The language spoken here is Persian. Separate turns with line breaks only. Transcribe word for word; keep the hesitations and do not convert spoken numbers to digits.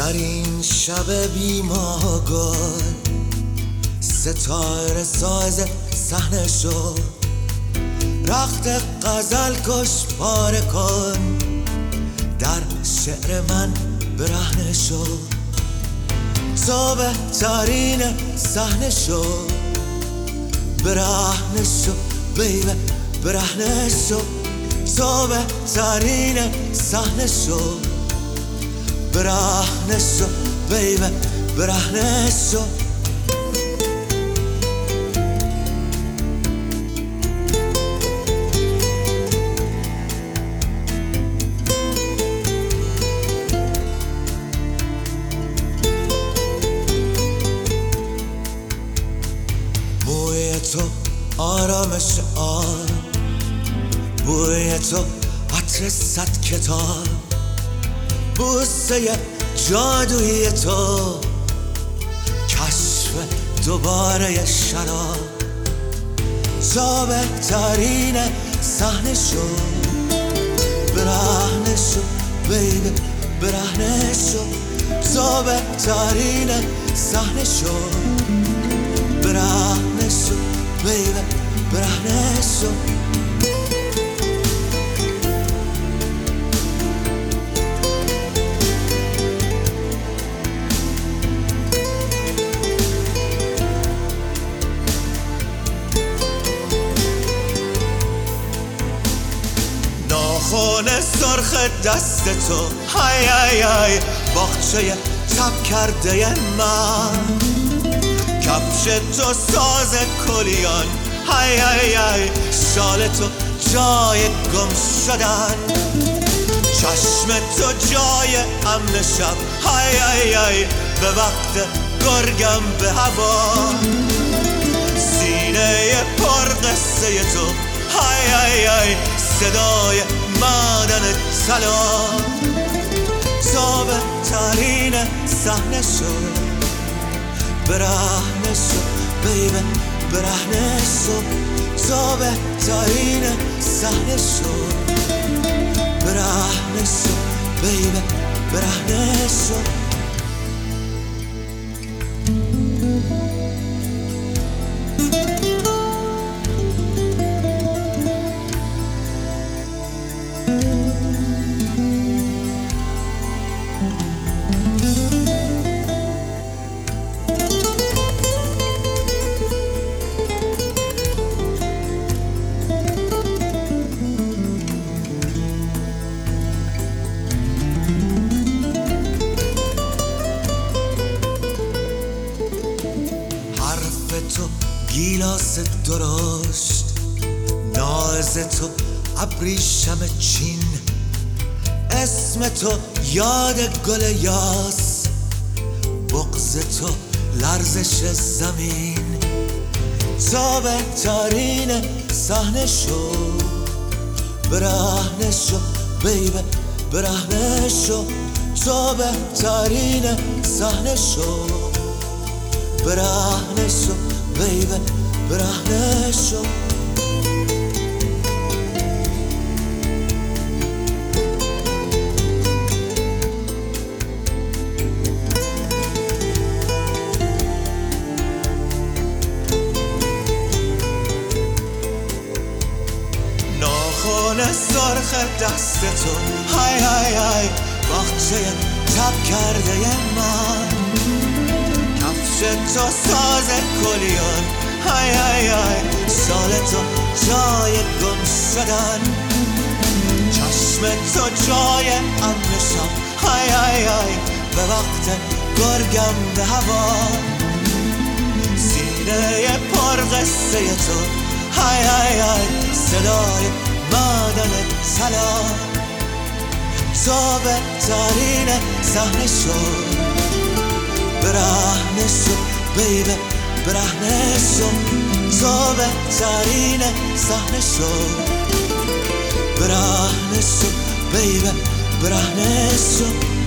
در این شب بیماگل ستاره ساز صحنه شد، رخت غزل کش پاره کن، در شعر من برهنه شد. تو بهترین صحنه شد، برهنه شد بیبی، برهنه شد. تو بهترین صحنه شد، برهنه شد بیبی، برهنه شد. موی تو آرامش آن، بوی تو عطر صد کتاب، بوسه جادویی تو کشف دوباره شراب. تو بهترین صحنه شد، برهنه شد بیبی، برهنه شد. تو بهترین صحنه شد، برهنه شد بیبی، برهنه شد. خون سرخ دست تو، های های های باغچه تب کرده من، کفش تو ساز کلیان، های های های شال تو جای گم شدن، چشم تو جای امن شب، های های های به وقت گرگم به هوا، سینه پر قصه تو، های های های صدای مادن طلا. تو بهترین صحنه شد، برهنه شد بیبی، برهنه شد. تو بهترین صحنه شد، برهنه شد بیبی، برهنه شد. تو گیلاس درشت، ناز تو ابریشم چین، اسم تو یاد گل یاس، بغض تو لرزش زمین. تو بهترین صحنه شد، برهنه شد بیبی، برهنه شد. تو بهترین صحنه شد، برهنه شد بیبی، برهنه شد. ناخن سرخ دست تو، های های های باغچه تب کرده من، کفش تو ساز کلیان، های های های شال تو جای گم شدن، چشم تو جای امن شب، های های های به وقت گرگم به هوا، سینه پر قصه تو، های های های صدای مادن طلا. تو بهترین صحنه شد، برهنه شد بیبی، برهنه شد. تو بهترین صحنه شد، برهنه شد بیبی، برهنه شد.